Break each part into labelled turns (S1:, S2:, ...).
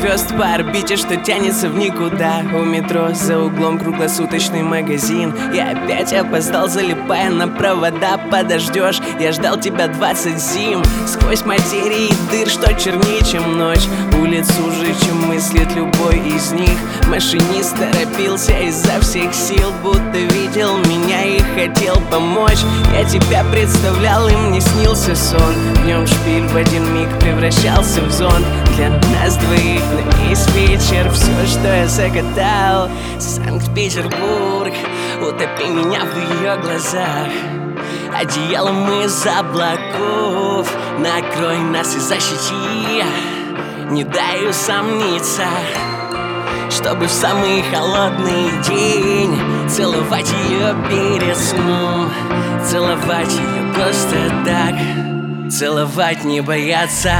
S1: звезд по орбите, что тянется в никуда. У метро за углом круглосуточный магазин. Я опять опоздал, залипая на провода. Подождешь, я ждал тебя 20 зим. Сквозь материи дыр, что чернее, чем ночь. Улиц уже, чем мыслит любой из них. Машинист торопился изо всех сил, будто видел меня и хотел помочь. Я тебя представлял, и мне снился сон. Днем шпиль в один миг превращался в зонт. Для нас двоих на весь вечер все, что я загадал. Санкт-Петербург, утопи меня в ее глазах. Одеялом из облаков накрой нас и защити. Не дай усомниться, чтобы в самый холодный день целовать ее перед сном. Целовать ее просто так, целовать не бояться.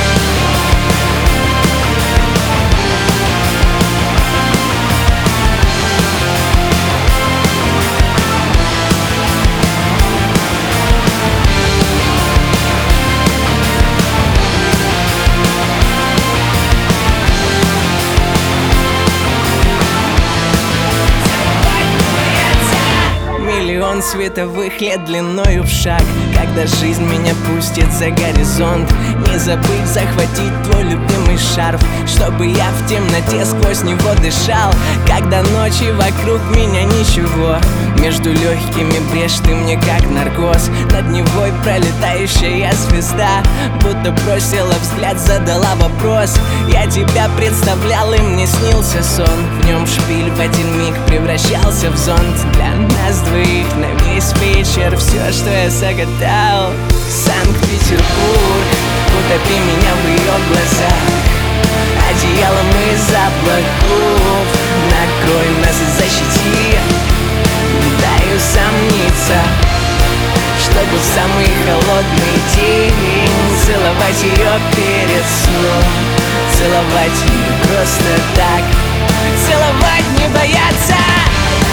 S1: Миллион световых лет длиною в шаг. Когда жизнь меня пустит за горизонт, не забыть захватить твой любимый шарф, чтобы я в темноте сквозь него дышал. Когда ночи вокруг меня ничего, между легкими брешь, ты мне как наркоз. Над Невой пролетающая звезда будто бросила взгляд, задала вопрос. Я тебя представлял, и мне снился сон. В нем шпиль в один миг превращался в зонт. Для нас двоих на весь вечер все, что я загадал. Санкт-Петербург, утопи меня в ее глазах. Одеялом из облаков накрой нас и защити. Не дай усомниться, чтобы в самый холодный день целовать ее перед сном. Целовать ее просто так, целовать не бояться.